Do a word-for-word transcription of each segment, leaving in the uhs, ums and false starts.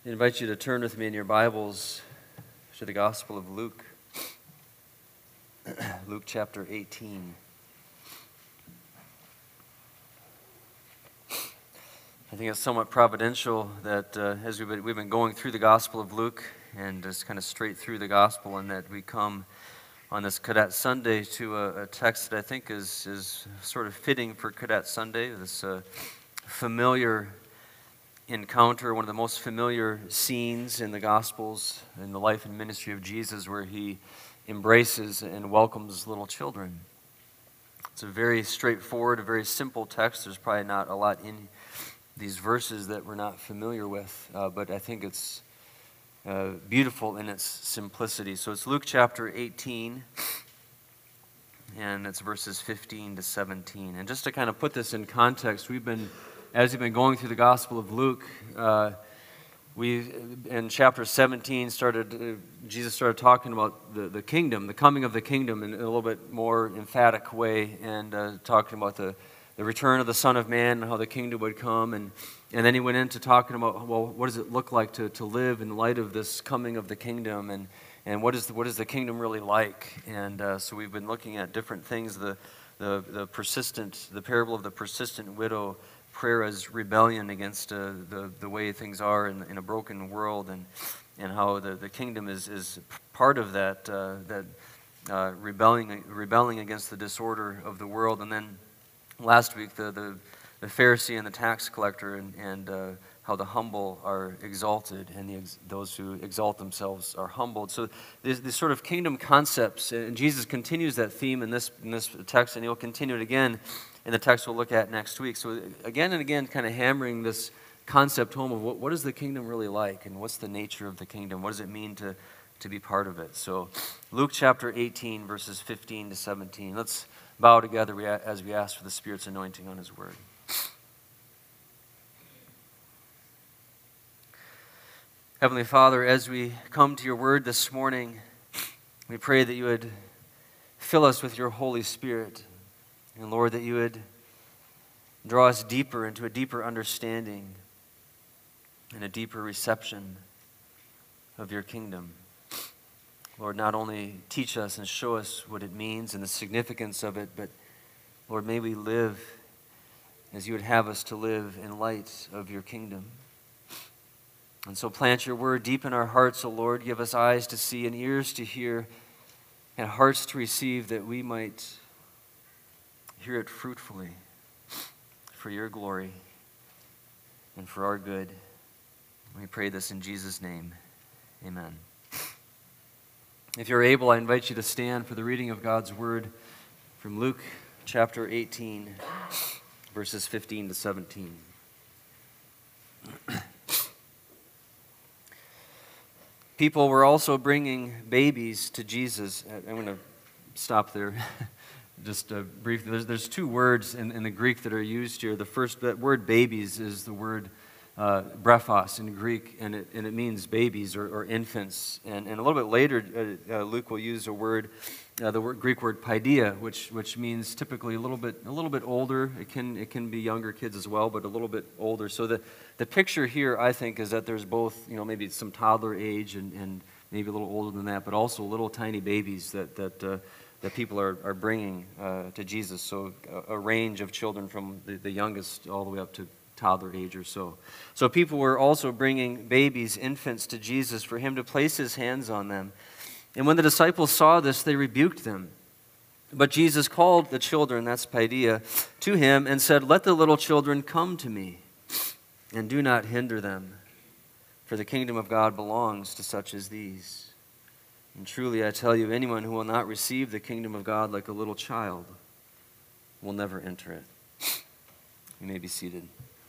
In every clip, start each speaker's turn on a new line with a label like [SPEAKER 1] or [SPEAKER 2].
[SPEAKER 1] I invite you to turn with me in your Bibles to the Gospel of Luke, Luke chapter eighteen. I think it's somewhat providential that uh, as we've been, we've been going through the Gospel of Luke and just kind of straight through the Gospel, and that we come on this Cadet Sunday to a, a text that I think is, is sort of fitting for Cadet Sunday, this uh, familiar encounter, one of the most familiar scenes in the Gospels, in the life and ministry of Jesus, where he embraces and welcomes little children. It's a very straightforward, a very simple text. There's probably not a lot in these verses that we're not familiar with, uh, but I think it's uh, beautiful in its simplicity. So it's Luke chapter eighteen, and it's verses fifteen to seventeen. And just to kind of put this in context, we've been As we've been going through the Gospel of Luke, uh, we in chapter seventeen started. Uh, Jesus started talking about the, the kingdom, the coming of the kingdom, in a little bit more emphatic way, and uh, talking about the, the return of the Son of Man and how the kingdom would come, and and then he went into talking about, well, what does it look like to, to live in light of this coming of the kingdom, and and what is the, what is the kingdom really like? And uh, so we've been looking at different things, the the the persistent, the parable of the persistent widow. Prayer as rebellion against uh, the, the way things are in, in a broken world, and and how the, the kingdom is, is part of that uh, that uh, rebelling rebelling against the disorder of the world. And then last week the the, the Pharisee and the tax collector, and, and uh, how the humble are exalted and the ex- those who exalt themselves are humbled. So these, these sort of kingdom concepts, and Jesus continues that theme in this in this text, and he'll continue it again in the text we'll look at next week. So again and again, kind of hammering this concept home of what, what is the kingdom really like, and what's the nature of the kingdom? What does it mean to, to be part of it? So Luke chapter eighteen, verses fifteen to seventeen. Let's bow together as we ask for the Spirit's anointing on his word. Heavenly Father, as we come to your word this morning, we pray that you would fill us with your Holy Spirit. And Lord, that you would draw us deeper into a deeper understanding and a deeper reception of your kingdom. Lord, not only teach us and show us what it means and the significance of it, but Lord, may we live as you would have us to live in light of your kingdom. And so plant your word deep in our hearts, O Lord. Give us eyes to see and ears to hear and hearts to receive, that we might hear it fruitfully for your glory and for our good. We pray this in Jesus' name. Amen. If you're able, I invite you to stand for the reading of God's word from Luke chapter eighteen, verses fifteen to seventeen. People were also bringing babies to Jesus. I'm going to stop there. Just uh, briefly, there's, there's two words in, in the Greek that are used here. The first, that word babies is the word uh, brephos in Greek, and it, and it means babies or, or infants. And, and a little bit later, uh, uh, Luke will use a word, uh, the word, Greek word paideia, which which means typically a little bit a little bit older. It can it can be younger kids as well, but a little bit older. So the, the picture here, I think, is that there's both, you know, maybe some toddler age and, and maybe a little older than that, but also little tiny babies that that. Uh, that people are, are bringing uh, to Jesus. So a, a range of children from the, the youngest all the way up to toddler age or so. So people were also bringing babies, infants, to Jesus for him to place his hands on them. And when the disciples saw this, they rebuked them. But Jesus called the children, that's paideia, to him and said, "Let the little children come to me, and do not hinder them, for the kingdom of God belongs to such as these. And truly I tell you, anyone who will not receive the kingdom of God like a little child will never enter it." You may be seated.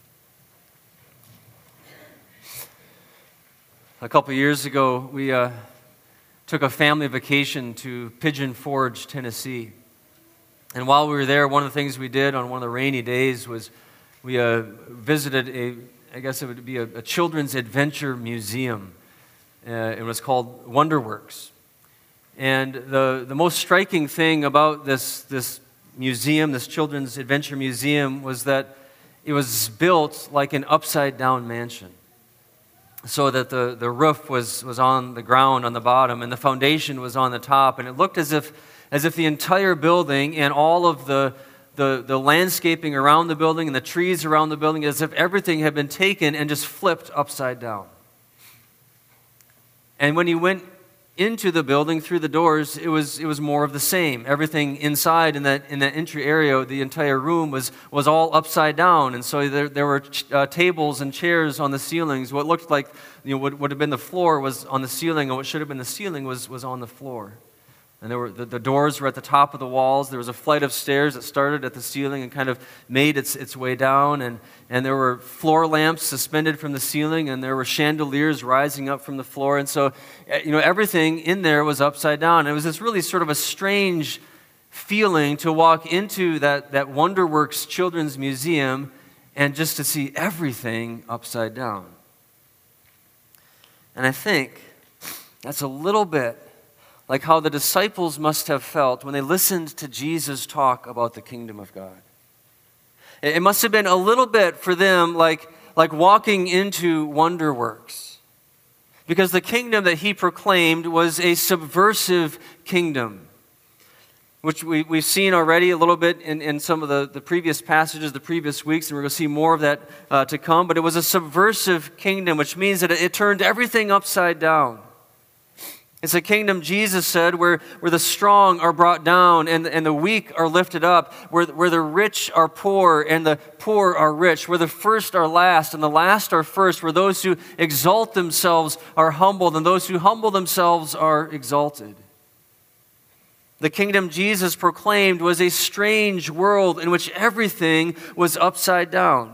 [SPEAKER 1] A couple years ago, we uh, took a family vacation to Pigeon Forge, Tennessee. And while we were there, one of the things we did on one of the rainy days was we uh, visited a, I guess it would be a, a children's adventure museum. Uh, it was called Wonderworks. And the, the most striking thing about this, this museum, this children's adventure museum, was that it was built like an upside-down mansion. so that the, the roof was, was on the ground on the bottom and the foundation was on the top. And it looked as if as if the entire building and all of the, the, the landscaping around the building and the trees around the building, as if everything had been taken and just flipped upside down. And when he went into the building through the doors, it was it was more of the same. Everything inside in that in that entry area, the entire room was was all upside down, and so there there were uh, tables and chairs on the ceilings. What looked like you know what would have been the floor was on the ceiling, and what should have been the ceiling was was on the floor. And there were the, the doors were at the top of the walls. There was a flight of stairs that started at the ceiling and kind of made its its way down. And, and there were floor lamps suspended from the ceiling, and there were chandeliers rising up from the floor. And so, you know, everything in there was upside down. It was this really sort of a strange feeling to walk into that, that WonderWorks Children's Museum and just to see everything upside down. And I think that's a little bit like how the disciples must have felt when they listened to Jesus talk about the kingdom of God. It must have been a little bit for them like, like walking into WonderWorks, because the kingdom that he proclaimed was a subversive kingdom, which we, we've seen already a little bit in, in some of the, the previous passages, the previous weeks, and we're going to see more of that uh, to come. But it was a subversive kingdom, which means that it, it turned everything upside down. It's a kingdom, Jesus said, where, where the strong are brought down and, and the weak are lifted up, where, where the rich are poor and the poor are rich, where the first are last and the last are first, where those who exalt themselves are humbled and those who humble themselves are exalted. The kingdom Jesus proclaimed was a strange world in which everything was upside down.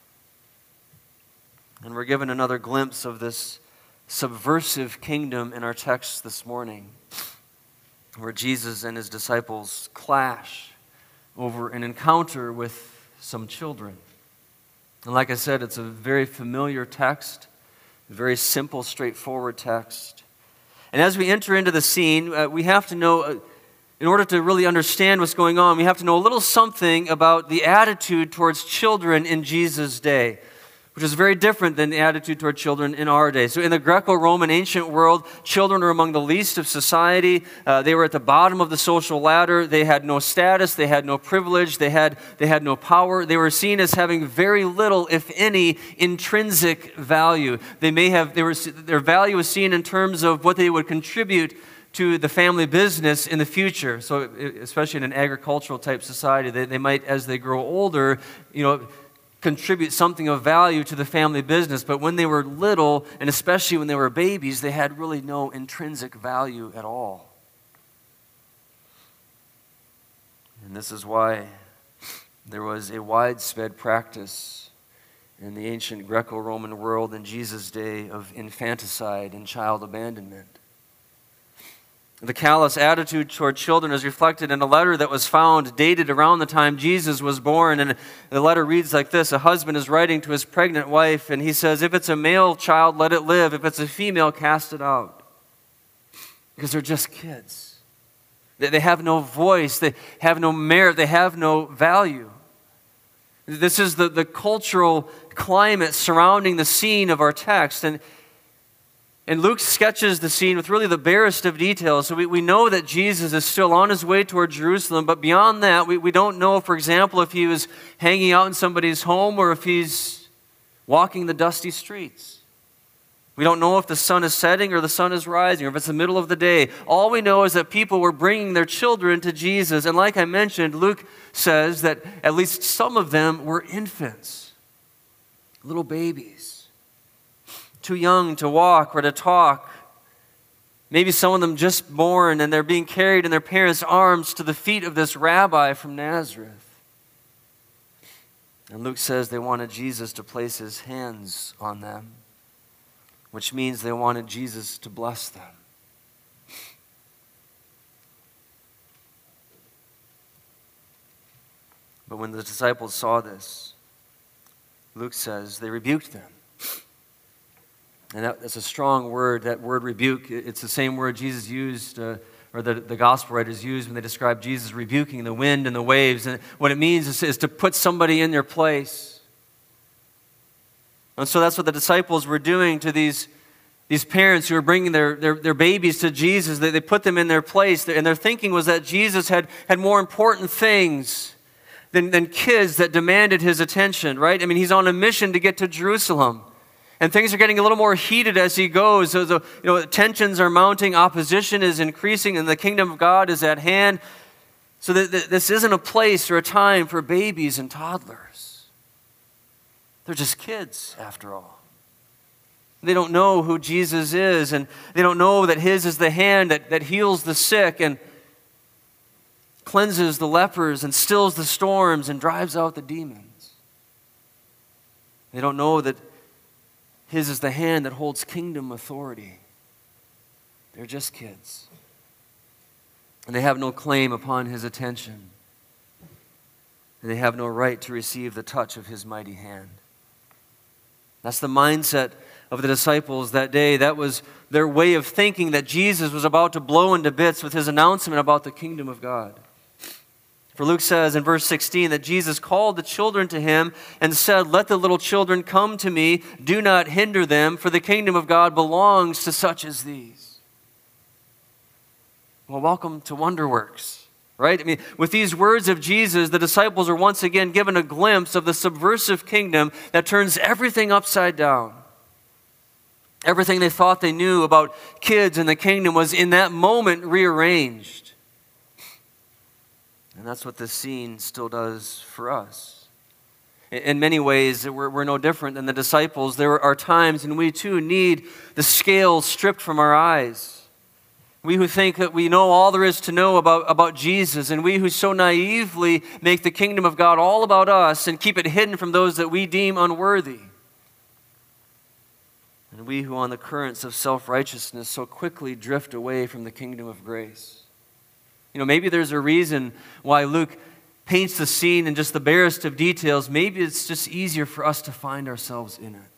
[SPEAKER 1] And we're given another glimpse of this subversive kingdom in our text this morning, where Jesus and his disciples clash over an encounter with some children. And like I said, it's a very familiar text, a very simple, straightforward text. And as we enter into the scene, uh, we have to know, uh, in order to really understand what's going on, we have to know a little something about the attitude towards children in Jesus' day, which is very different than the attitude toward children in our day. So in the Greco-Roman ancient world, children were among the least of society. Uh, they were at the bottom of the social ladder. They had no status. They had no privilege. They had, they had no power. They were seen as having very little, if any, intrinsic value. They may have, they were, their value was seen in terms of what they would contribute to the family business in the future. So especially in an agricultural type society, they, they might, as they grow older, you know, contribute something of value to the family business. But when they were little, and especially when they were babies, they had really no intrinsic value at all. And this is why there was a widespread practice in the ancient Greco-Roman world in Jesus' day of infanticide and child abandonment. The callous attitude toward children is reflected in a letter that was found dated around the time Jesus was born. And the letter reads like this. A husband is writing to his pregnant wife, and he says, if it's a male child, let it live. If it's a female, cast it out. Because they're just kids. They have no voice. They have no merit. They have no value. This is the, the cultural climate surrounding the scene of our text. And And Luke sketches the scene with really the barest of details. So we, we know that Jesus is still on his way toward Jerusalem, but beyond that, we, we don't know, for example, if he was hanging out in somebody's home or if he's walking the dusty streets. We don't know if the sun is setting or the sun is rising or if it's the middle of the day. All we know is that people were bringing their children to Jesus. And like I mentioned, Luke says that at least some of them were infants, little babies. Too young to walk or to talk. Maybe some of them just born and they're being carried in their parents' arms to the feet of this rabbi from Nazareth. And Luke says they wanted Jesus to place his hands on them, which means they wanted Jesus to bless them. But when the disciples saw this, Luke says they rebuked them. And that, that's a strong word, that word rebuke. It's the same word Jesus used, uh, or the, the gospel writers used when they describe Jesus rebuking the wind and the waves. And what it means is, is to put somebody in their place. And so that's what the disciples were doing to these, these parents who were bringing their, their, their babies to Jesus. They, they put them in their place, and their thinking was that Jesus had, had more important things than, than kids that demanded his attention, right? I mean, he's on a mission to get to Jerusalem. And things are getting a little more heated as he goes. So, so, you know, tensions are mounting, opposition is increasing, and the kingdom of God is at hand. So that, that this isn't a place or a time for babies and toddlers. They're just kids, after all. They don't know who Jesus is, and they don't know that his is the hand that, that heals the sick and cleanses the lepers and stills the storms and drives out the demons. They don't know that his is the hand that holds kingdom authority. They're just kids. And they have no claim upon his attention. And they have no right to receive the touch of his mighty hand. That's the mindset of the disciples that day. That was their way of thinking, that Jesus was about to blow into bits with his announcement about the kingdom of God. For Luke says in verse sixteen that Jesus called the children to him and said, "Let the little children come to me. Do not hinder them, for the kingdom of God belongs to such as these." Well, welcome to Wonderworks, right? I mean, with these words of Jesus, the disciples are once again given a glimpse of the subversive kingdom that turns everything upside down. Everything they thought they knew about kids and the kingdom was in that moment rearranged. And that's what this scene still does for us. In many ways, we're, we're no different than the disciples. There are times when we too need the scales stripped from our eyes. We who think that we know all there is to know about, about Jesus, and we who so naively make the kingdom of God all about us and keep it hidden from those that we deem unworthy. And we who on the currents of self-righteousness so quickly drift away from the kingdom of grace. You know, maybe there's a reason why Luke paints the scene in just the barest of details. Maybe it's just easier for us to find ourselves in it.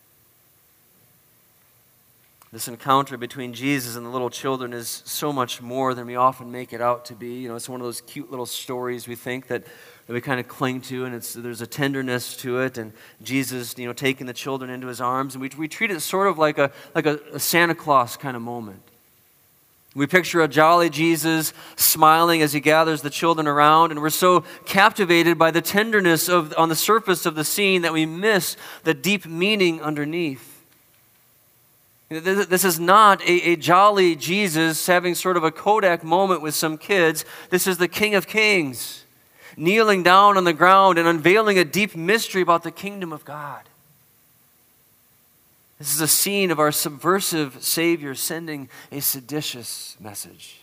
[SPEAKER 1] This encounter between Jesus and the little children is so much more than we often make it out to be. You know, it's one of those cute little stories we think that, that we kind of cling to, and it's there's a tenderness to it. And Jesus, you know, taking the children into his arms, and we we treat it sort of like a like a, a Santa Claus kind of moment. We picture a jolly Jesus smiling as he gathers the children around, and we're so captivated by the tenderness of on the surface of the scene that we miss the deep meaning underneath. This is not a, a jolly Jesus having sort of a Kodak moment with some kids. This is the King of Kings, kneeling down on the ground and unveiling a deep mystery about the kingdom of God. This is a scene of our subversive Savior sending a seditious message.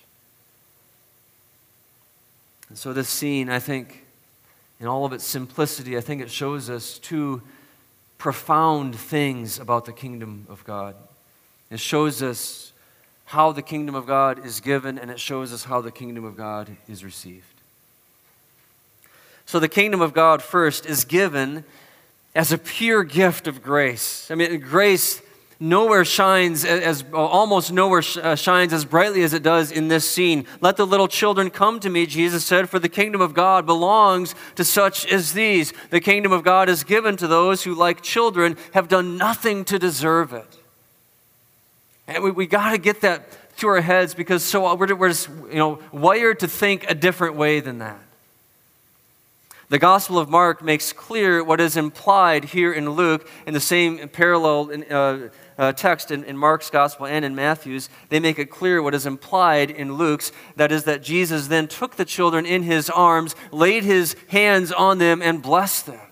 [SPEAKER 1] And so this scene, I think, in all of its simplicity, I think it shows us two profound things about the kingdom of God. It shows us how the kingdom of God is given, and it shows us how the kingdom of God is received. So the kingdom of God first is given as a pure gift of grace. I mean, grace nowhere shines as, almost nowhere shines as brightly as it does in this scene. "Let the little children come to me," Jesus said, "for the kingdom of God belongs to such as these." The kingdom of God is given to those who, like children, have done nothing to deserve it. And we, we got to get that through our heads, because so we're, we're just, you know, wired to think a different way than that. The Gospel of Mark makes clear what is implied here in Luke in the same parallel in, uh, uh, text in, in Mark's Gospel and in Matthew's. They make it clear what is implied in Luke's. That is that Jesus then took the children in his arms, laid his hands on them, and blessed them.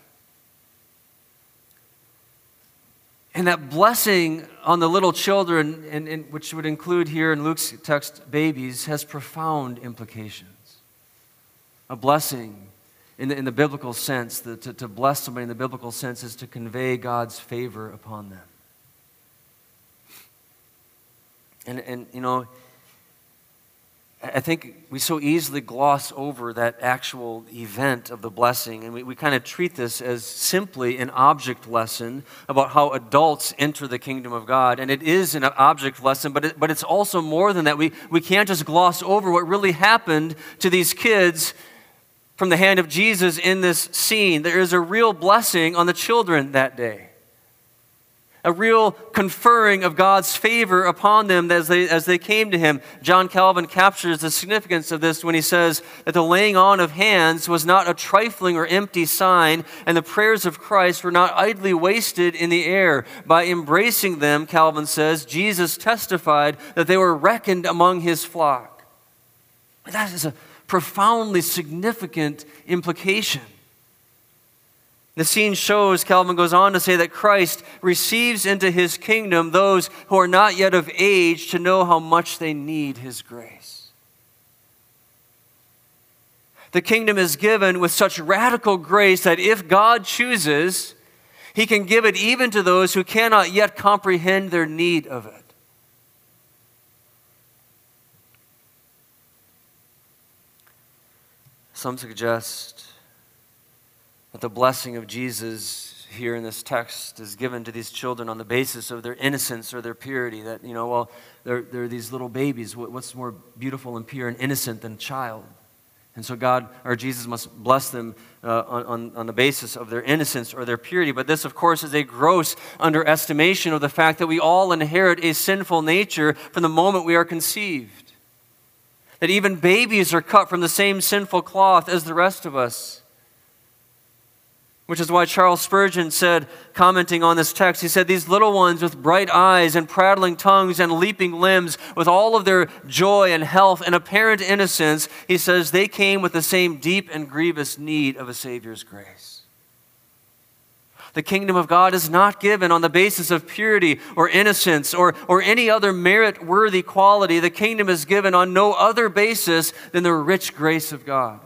[SPEAKER 1] And that blessing on the little children, and, and which would include here in Luke's text babies, has profound implications. A blessing In the, in the biblical sense, the, to, to bless somebody in the biblical sense is to convey God's favor upon them. And, and you know, I think we so easily gloss over that actual event of the blessing, and we, we kind of treat this as simply an object lesson about how adults enter the kingdom of God. And it is an object lesson, but it, but it's also more than that. We, we can't just gloss over what really happened to these kids from the hand of Jesus in this scene. There is a real blessing on the children that day. a real conferring of God's favor upon them as they, as they came to him. John Calvin captures the significance of this when he says that the laying on of hands was not a trifling or empty sign, and the prayers of Christ were not idly wasted in the air. By embracing them, Calvin says, Jesus testified that they were reckoned among his flock. That is a profoundly significant implication. The scene shows, Calvin goes on to say, that Christ receives into his kingdom those who are not yet of age to know how much they need his grace. The kingdom is given with such radical grace that if God chooses, he can give it even to those who cannot yet comprehend their need of it. Some suggest that the blessing of Jesus here in this text is given to these children on the basis of their innocence or their purity. That, you know, well, they're, they're these little babies. What's more beautiful and pure and innocent than a child? And so God, or Jesus, must bless them uh, on, on the basis of their innocence or their purity. But this, of course, is a gross underestimation of the fact that we all inherit a sinful nature from the moment we are conceived. That even babies are cut from the same sinful cloth as the rest of us. Which is why Charles Spurgeon said, commenting on this text, he said, these little ones with bright eyes and prattling tongues and leaping limbs, with all of their joy and health and apparent innocence, he says, they came with the same deep and grievous need of a Savior's grace. The kingdom of God is not given on the basis of purity or innocence or, or any other merit-worthy quality. The kingdom is given on no other basis than the rich grace of God.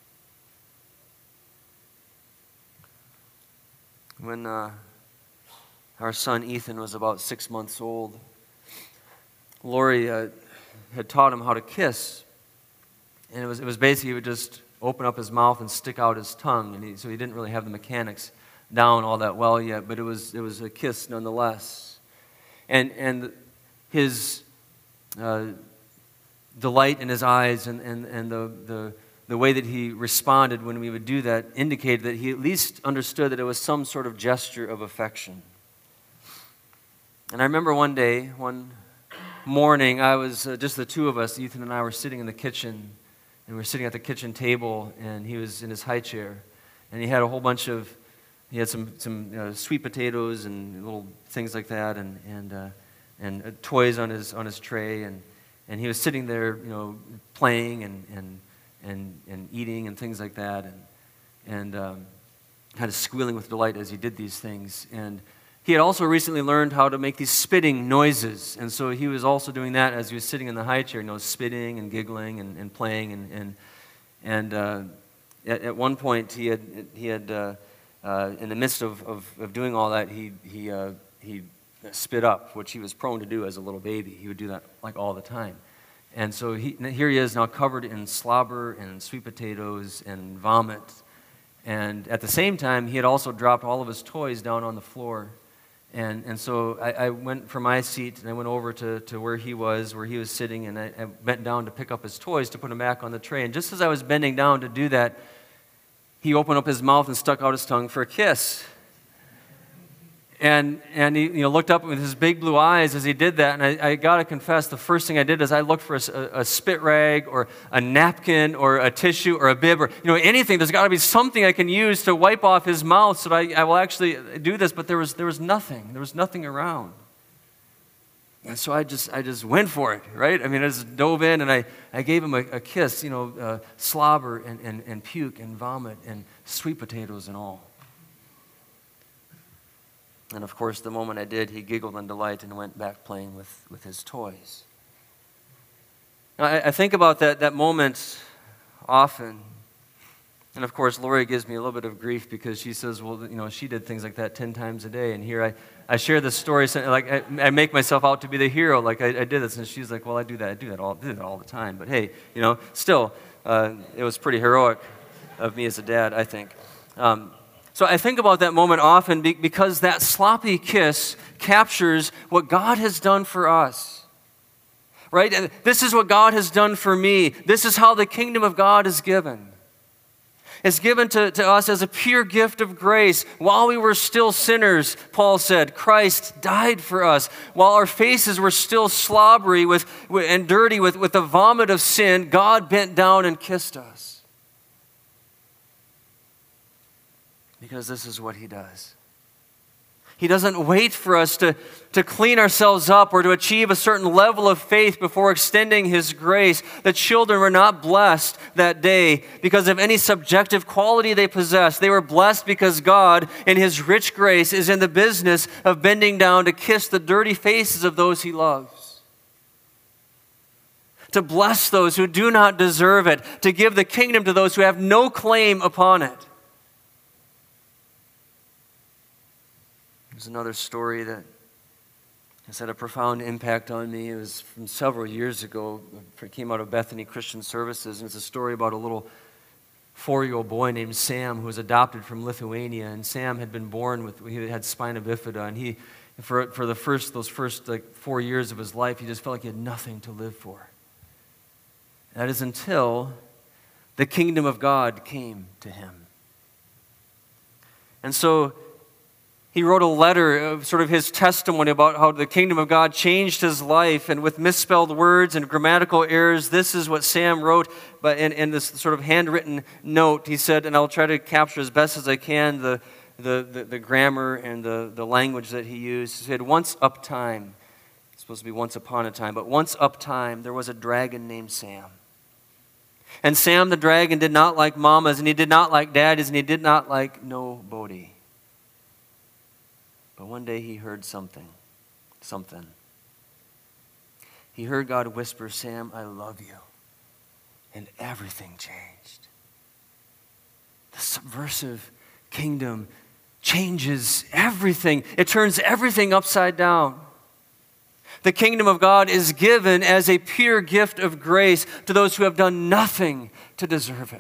[SPEAKER 1] When uh, our son Ethan was about six months old, Lori uh, had taught him how to kiss. And it was, it was basically he would just open up his mouth and stick out his tongue. And he, so he didn't really have the mechanics down all that well yet, but it was it was a kiss nonetheless. And and his uh, delight in his eyes and, and, and the, the the way that he responded when we would do that indicated that he at least understood that it was some sort of gesture of affection. And I remember one day, one morning, I was uh, just the two of us, Ethan and I were sitting in the kitchen, and we were sitting at the kitchen table, and he was in his high chair, and he had a whole bunch of, he had some some you know, sweet potatoes and little things like that, and and uh, and uh, toys on his on his tray, and and he was sitting there, you know, playing and and. And, and eating and things like that, and and um, kind of squealing with delight as he did these things. And he had also recently learned how to make these spitting noises, and so he was also doing that as he was sitting in the high chair, you know, spitting and giggling and, and playing. And and and uh, at, at one point, he had he had uh, uh, in the midst of, of, of doing all that, he he uh, he spit up, which he was prone to do as a little baby. He would do that like all the time. And so he, here he is now covered in slobber and sweet potatoes and vomit. And at the same time, he had also dropped all of his toys down on the floor. And and so I, I went from my seat and I went over to, to where he was, where he was sitting, and I, I bent down to pick up his toys to put them back on the tray. And just as I was bending down to do that, he opened up his mouth and stuck out his tongue for a kiss. And and he you know, looked up with his big blue eyes as he did that, and I, I got to confess, the first thing I did is I looked for a, a spit rag or a napkin or a tissue or a bib or you know anything. There's got to be something I can use to wipe off his mouth so that I, I will actually do this. But there was there was nothing. There was nothing around. And so I just I just went for it, right? I mean, I just dove in and I, I gave him a, a kiss, you know, uh, slobber and, and, and puke and vomit and sweet potatoes and all. And of course, the moment I did, he giggled in delight and went back playing with, with his toys. Now, I, I think about that, that moment often. And of course, Lori gives me a little bit of grief because she says, well, you know, she did things like that ten times a day. And here I, I share this story, like I, I make myself out to be the hero, like I, I did this. And she's like, well, I do that, I do that all, do that all the time. But hey, you know, still, uh, it was pretty heroic of me as a dad, I think. Um, So I think about that moment often because that sloppy kiss captures what God has done for us, right? And this is what God has done for me. This is how the kingdom of God is given. It's given to, to us as a pure gift of grace. While we were still sinners, Paul said, Christ died for us. While our faces were still slobbery with, with, and dirty with, with the vomit of sin, God bent down and kissed us. Because this is what he does. He doesn't wait for us to, to clean ourselves up or to achieve a certain level of faith before extending his grace. The children were not blessed that day because of any subjective quality they possessed. They were blessed because God, in his rich grace, is in the business of bending down to kiss the dirty faces of those he loves. To bless those who do not deserve it. To give the kingdom to those who have no claim upon it. There's another story that has had a profound impact on me. It was from several years ago. It came out of Bethany Christian Services, and it's a story about a little four-year-old boy named Sam who was adopted from Lithuania. And Sam had been born with, he had spina bifida, and he, for, for the first, those first like four years of his life, he just felt like he had nothing to live for. That is until the kingdom of God came to him. And so he wrote a letter of sort of his testimony about how the kingdom of God changed his life, and with misspelled words and grammatical errors, this is what Sam wrote, but in, in this sort of handwritten note, he said, and I'll try to capture as best as I can the, the, the, the grammar and the, the language that he used. He said, once up time, it's supposed to be once upon a time, but once up time, there was a dragon named Sam. And Sam the dragon did not like mamas, and he did not like daddies, and he did not like nobody. But one day he heard something, something. He heard God whisper, Sam, I love you. And everything changed. The subversive kingdom changes everything. It turns everything upside down. The kingdom of God is given as a pure gift of grace to those who have done nothing to deserve it.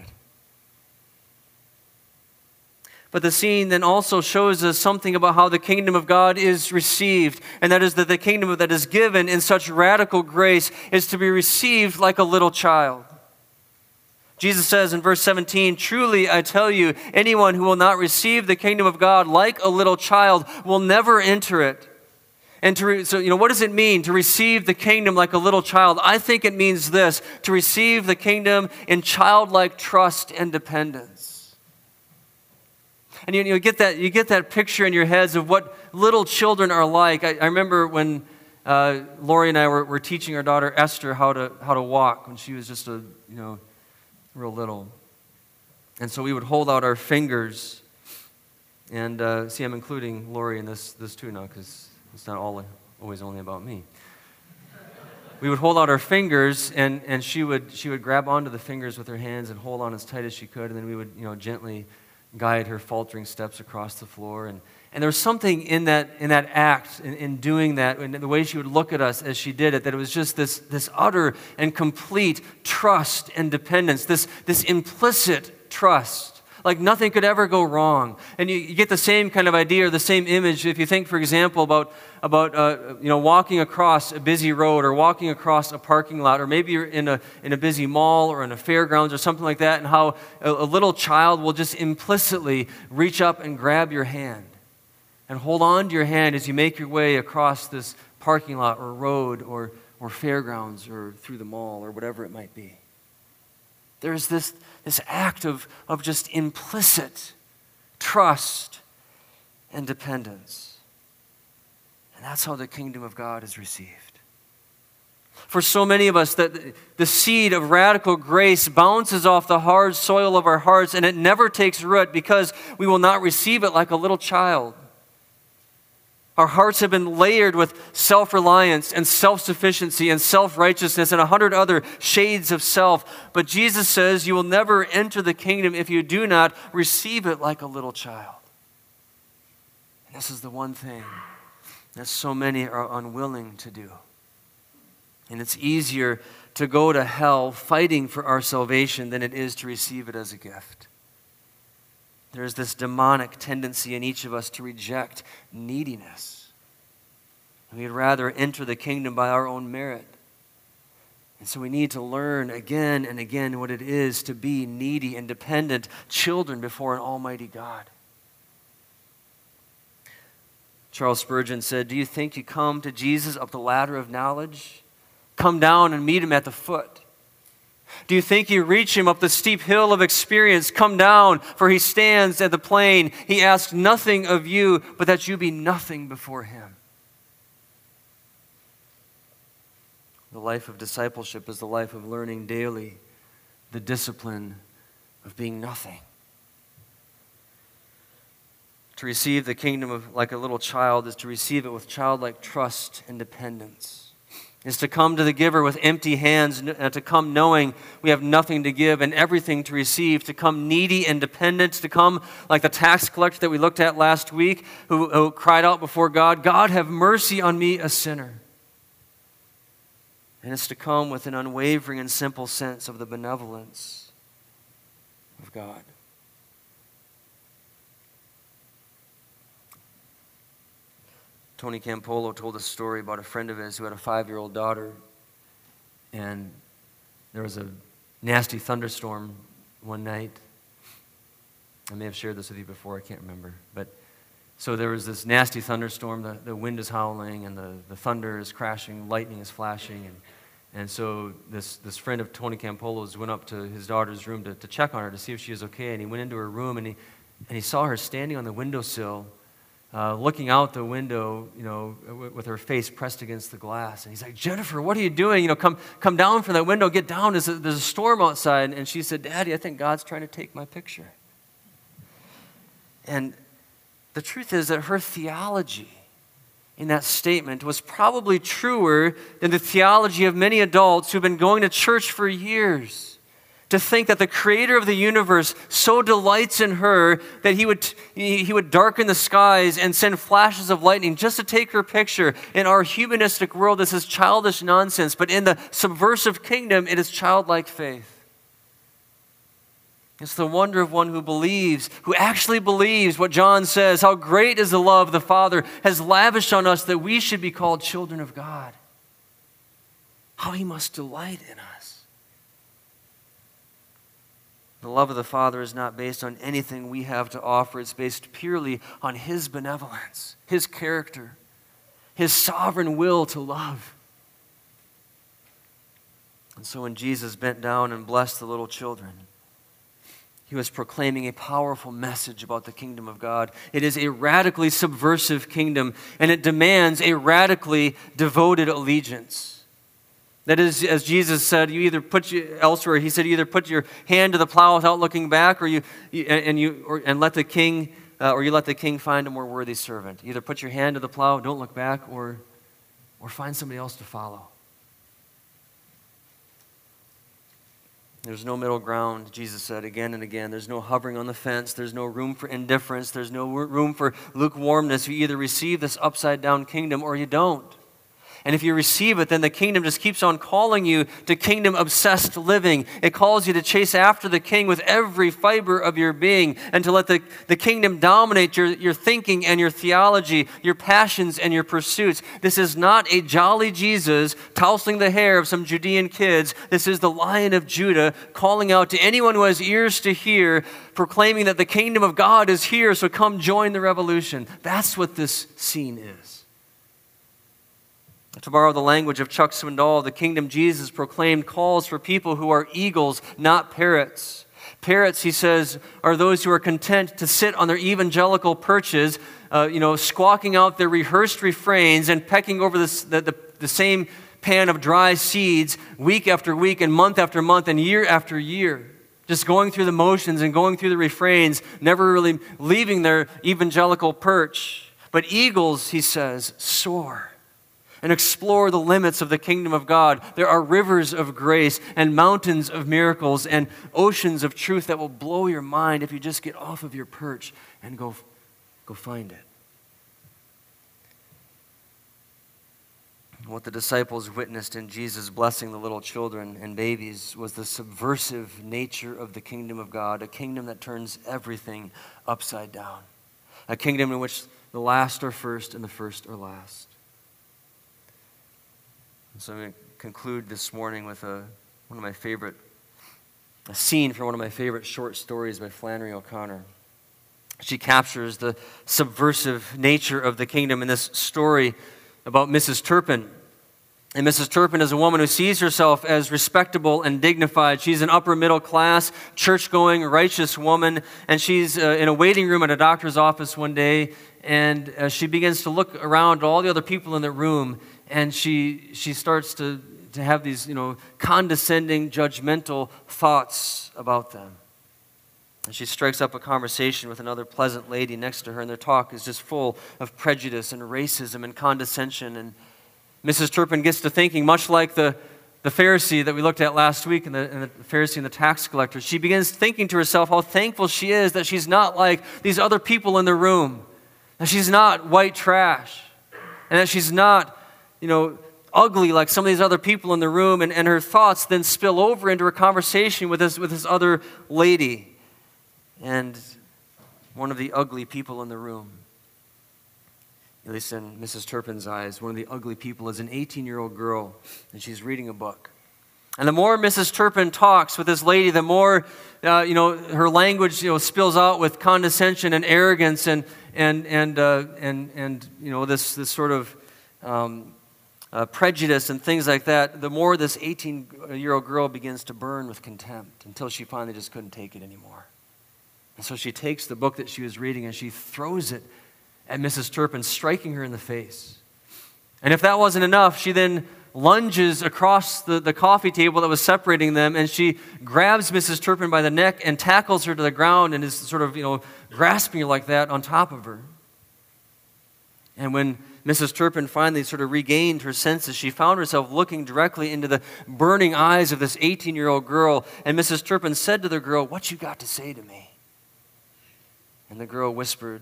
[SPEAKER 1] But the scene then also shows us something about how the kingdom of God is received. And that is that the kingdom that is given in such radical grace is to be received like a little child. Jesus says in verse seventeen, truly I tell you, anyone who will not receive the kingdom of God like a little child will never enter it. And to re- so, you know, what does it mean to receive the kingdom like a little child? I think it means this, to receive the kingdom in childlike trust and dependence. And you, you get that you get that picture in your heads of what little children are like. I, I remember when uh, Lori and I were, were teaching our daughter Esther how to how to walk when she was just a you know real little, and so we would hold out our fingers. And uh, see, I'm including Lori in this this too now because it's not all always only about me. We would hold out our fingers, and, and she would she would grab onto the fingers with her hands and hold on as tight as she could, and then we would you know gently guide her faltering steps across the floor. And, and there was something in that in that act, in, in doing that, and the way she would look at us as she did it, that it was just this, this utter and complete trust and dependence, this, this implicit trust. Like nothing could ever go wrong. And you, you get the same kind of idea or the same image if you think, for example, about, about uh, you know, walking across a busy road or walking across a parking lot, or maybe you're in a, in a busy mall or in a fairgrounds or something like that, and how a, a little child will just implicitly reach up and grab your hand and hold on to your hand as you make your way across this parking lot or road or, or fairgrounds or through the mall or whatever it might be. There's this, this act of, of just implicit trust and dependence. And that's how the kingdom of God is received. For so many of us, that the seed of radical grace bounces off the hard soil of our hearts, and it never takes root because we will not receive it like a little child. Our hearts have been layered with self-reliance and self-sufficiency and self-righteousness and a hundred other shades of self. But Jesus says you will never enter the kingdom if you do not receive it like a little child. And this is the one thing that so many are unwilling to do. And it's easier to go to hell fighting for our salvation than it is to receive it as a gift. There is this demonic tendency in each of us to reject neediness. We'd rather enter the kingdom by our own merit And so we need to learn again and again what it is to be needy and dependent children before an almighty God. Charles Spurgeon said, "Do you think you come to Jesus up the ladder of knowledge? Come down and meet him at the foot. Do you think you reach him up the steep hill of experience? Come down, for he stands at the plain. He asks nothing of you, but that you be nothing before him." The life of discipleship is the life of learning daily the discipline of being nothing. To receive the kingdom of like a little child is to receive it with childlike trust and dependence. Is to come to the giver with empty hands, uh, to come knowing we have nothing to give and everything to receive, to come needy and dependent, to come like the tax collector that we looked at last week, who, who cried out before God, "God, have mercy on me, a sinner." And it's to come with an unwavering and simple sense of the benevolence of God. Tony Campolo told a story about a friend of his who had a five-year-old daughter, and there was a nasty thunderstorm one night. I may have shared this with you before, I can't remember. But so there was this nasty thunderstorm, the, the wind is howling, and the, the thunder is crashing, lightning is flashing, and And so this, this friend of Tony Campolo's went up to his daughter's room to, to check on her, to see if she was okay. And he went into her room, and he, and he saw her standing on the windowsill, uh, looking out the window, you know, w- with her face pressed against the glass. And he's like, "Jennifer, what are you doing? You know, come, come down from that window, get down. There's a, there's a storm outside." And she said, "Daddy, I think God's trying to take my picture." And the truth is that her theology in that statement was probably truer than the theology of many adults who've been going to church for years. To think that the creator of the universe so delights in her that he would, he would darken the skies and send flashes of lightning just to take her picture. In our humanistic world, this is childish nonsense, but in the subversive kingdom, it is childlike faith. It's the wonder of one who believes, who actually believes what John says, how great is the love the Father has lavished on us that we should be called children of God. How he must delight in us. The love of the Father is not based on anything we have to offer. It's based purely on his benevolence, his character, his sovereign will to love. And so when Jesus bent down and blessed the little children, he was proclaiming a powerful message about the kingdom of God. It is a radically subversive kingdom, and it demands a radically devoted allegiance. That is, as Jesus said, you either put you, elsewhere, he said, you either put your hand to the plow without looking back, or you, you and you or, and let the king, uh, or you let the king find a more worthy servant. Either put your hand to the plow, don't look back, or, or find somebody else to follow. There's no middle ground, Jesus said again and again. There's no hovering on the fence. There's no room for indifference. There's no room for lukewarmness. You either receive this upside-down kingdom or you don't. And if you receive it, then the kingdom just keeps on calling you to kingdom-obsessed living. It calls you to chase after the king with every fiber of your being and to let the, the kingdom dominate your, your thinking and your theology, your passions and your pursuits. This is not a jolly Jesus tousling the hair of some Judean kids. This is the Lion of Judah calling out to anyone who has ears to hear, proclaiming that the kingdom of God is here, so come join the revolution. That's what this scene is. To borrow the language of Chuck Swindoll, the kingdom Jesus proclaimed calls for people who are eagles, not parrots. Parrots, he says, are those who are content to sit on their evangelical perches, uh, you know, squawking out their rehearsed refrains and pecking over this, the, the, the same pan of dry seeds week after week and month after month and year after year. Just going through the motions and going through the refrains, never really leaving their evangelical perch. But eagles, he says, soar and explore the limits of the kingdom of God. There are rivers of grace and mountains of miracles and oceans of truth that will blow your mind if you just get off of your perch and go, go find it. What the disciples witnessed in Jesus blessing the little children and babies was the subversive nature of the kingdom of God, a kingdom that turns everything upside down, a kingdom in which the last are first and the first are last. So I'm going to conclude this morning with a, one of my favorite, a scene from one of my favorite short stories by Flannery O'Connor. She captures the subversive nature of the kingdom in this story about Missus Turpin. And Missus Turpin is a woman who sees herself as respectable and dignified. She's an upper middle class, church-going, righteous woman, and she's uh, in a waiting room at a doctor's office one day, and uh, she begins to look around at all the other people in the room, and she she starts to, to have these, you know, condescending, judgmental thoughts about them. And she strikes up a conversation with another pleasant lady next to her, and their talk is just full of prejudice and racism and condescension. And Missus Turpin gets to thinking, much like the, the Pharisee that we looked at last week, and the, and the Pharisee and the tax collector. She begins thinking to herself how thankful she is that she's not like these other people in the room, that she's not white trash, and that she's not, you know, ugly like some of these other people in the room. And, and her thoughts then spill over into her conversation with this, with this other lady, and one of the ugly people in the room. At least in Missus Turpin's eyes, one of the ugly people is an eighteen-year-old girl, and she's reading a book. And the more Missus Turpin talks with this lady, the more uh, you know her language you know spills out with condescension and arrogance and and and uh, and and you know this this sort of um, uh, prejudice and things like that. The more this eighteen-year-old girl begins to burn with contempt until she finally just couldn't take it anymore. And so she takes the book that she was reading and she throws it at Missus Turpin, striking her in the face. And if that wasn't enough, she then lunges across the, the coffee table that was separating them, and she grabs Missus Turpin by the neck and tackles her to the ground and is sort of, you know, grasping her like that on top of her. And when Missus Turpin finally sort of regained her senses, she found herself looking directly into the burning eyes of this eighteen-year-old girl, and Missus Turpin said to the girl, "What you got to say to me?" And the girl whispered,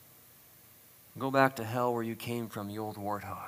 [SPEAKER 1] "Go back to hell where you came from, you old warthog."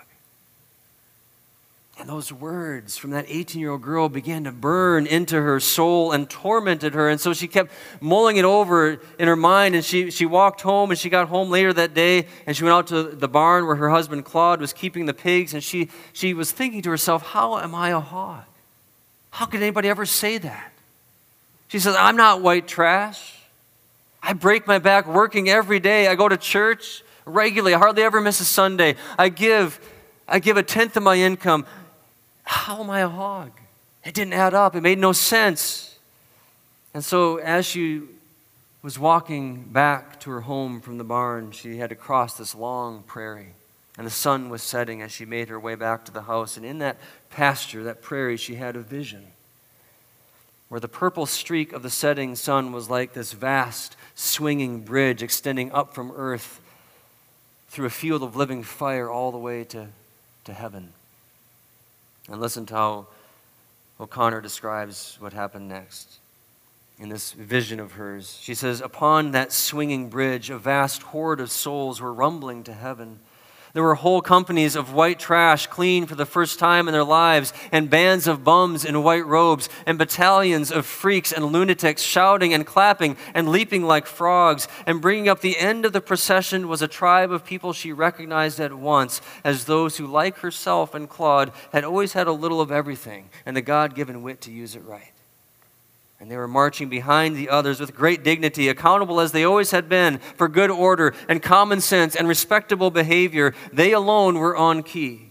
[SPEAKER 1] And those words from that eighteen-year-old girl began to burn into her soul and tormented her. And so she kept mulling it over in her mind. And she, she walked home, and she got home later that day, and she went out to the barn where her husband Claude was keeping the pigs. And she, she was thinking to herself, how am I a hog? How could anybody ever say that? She says, I'm not white trash. I break my back working every day. I go to church regularly. I hardly ever miss a Sunday. I give, I give a tenth of my income. How am I a hog? It didn't add up. It made no sense. And so as she was walking back to her home from the barn, she had to cross this long prairie. And the sun was setting as she made her way back to the house. And in that pasture, that prairie, she had a vision where the purple streak of the setting sun was like this vast, swinging bridge extending up from earth through a field of living fire all the way to, to heaven. And listen to how O'Connor describes what happened next in this vision of hers. She says, upon that swinging bridge, a vast horde of souls were rumbling to heaven. There were whole companies of white trash clean for the first time in their lives, and bands of bums in white robes, and battalions of freaks and lunatics shouting and clapping and leaping like frogs. And bringing up the end of the procession was a tribe of people she recognized at once as those who, like herself and Claude, had always had a little of everything and the God-given wit to use it right. And they were marching behind the others with great dignity, accountable as they always had been for good order and common sense and respectable behavior. They alone were on key.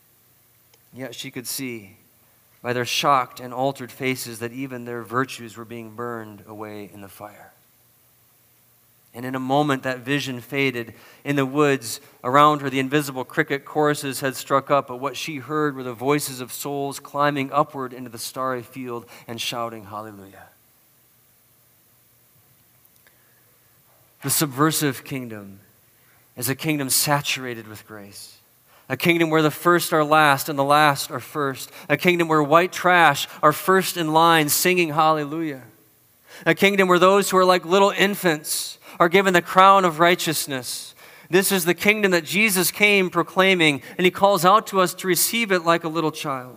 [SPEAKER 1] Yet she could see by their shocked and altered faces that even their virtues were being burned away in the fire. And in a moment that vision faded. In the woods around her, the invisible cricket choruses had struck up, but what she heard were the voices of souls climbing upward into the starry field and shouting hallelujah. The subversive kingdom is a kingdom saturated with grace. A kingdom where the first are last and the last are first. A kingdom where white trash are first in line singing hallelujah. A kingdom where those who are like little infants are given the crown of righteousness. This is the kingdom that Jesus came proclaiming, and he calls out to us to receive it like a little child.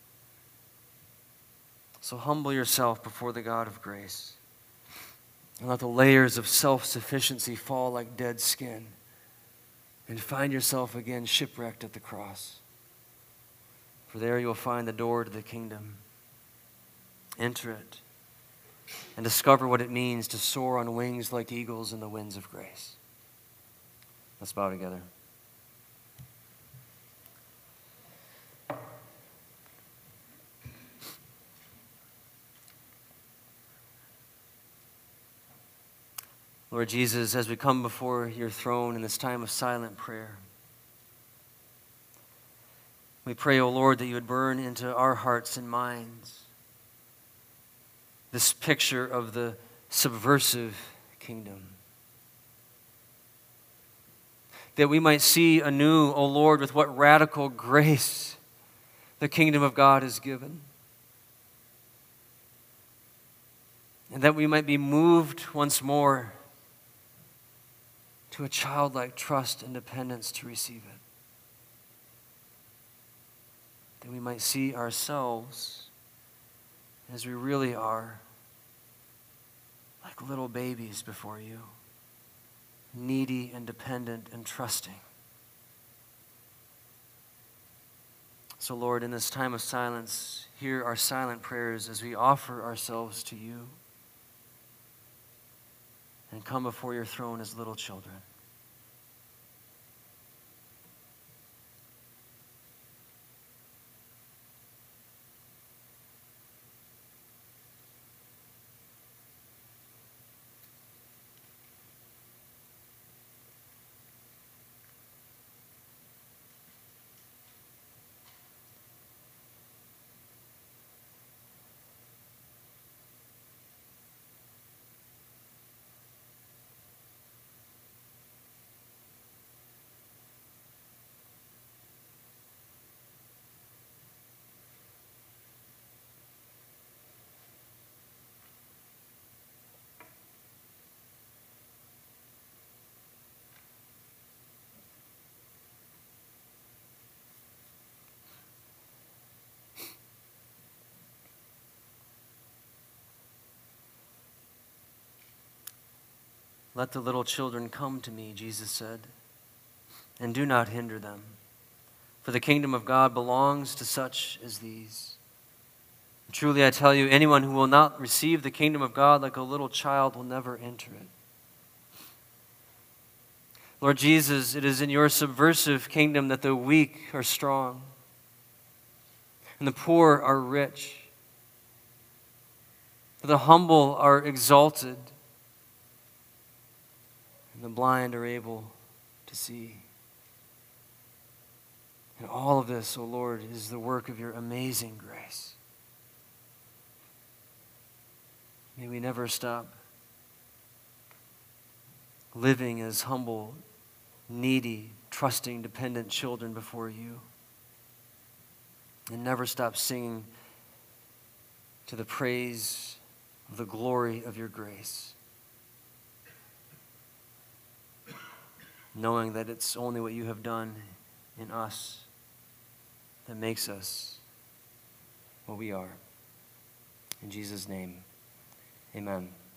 [SPEAKER 1] So humble yourself before the God of grace, and let the layers of self-sufficiency fall like dead skin, and find yourself again shipwrecked at the cross. for there you'll find the door to the kingdom. Enter it and discover what it means to soar on wings like eagles in the winds of grace. Let's bow together. Lord Jesus, as we come before your throne in this time of silent prayer, we pray, O Lord, that you would burn into our hearts and minds this picture of the subversive kingdom. That we might see anew, O Lord, with what radical grace the kingdom of God is given. And that we might be moved once more to a childlike trust and dependence to receive it. That we might see ourselves as we really are, like little babies before you, needy and dependent and trusting. So, Lord, in this time of silence, hear our silent prayers as we offer ourselves to you and come before your throne as little children. Let the little children come to me, Jesus said, and do not hinder them, for the kingdom of God belongs to such as these. Truly I tell you, anyone who will not receive the kingdom of God like a little child will never enter it. Lord Jesus, it is in your subversive kingdom that the weak are strong and the poor are rich, that the humble are exalted, and the blind are able to see. And all of this, O Lord, is the work of your amazing grace. May we never stop living as humble, needy, trusting, dependent children before you. And never stop singing to the praise of the glory of your grace, knowing that it's only what you have done in us that makes us what we are. In Jesus' name, amen.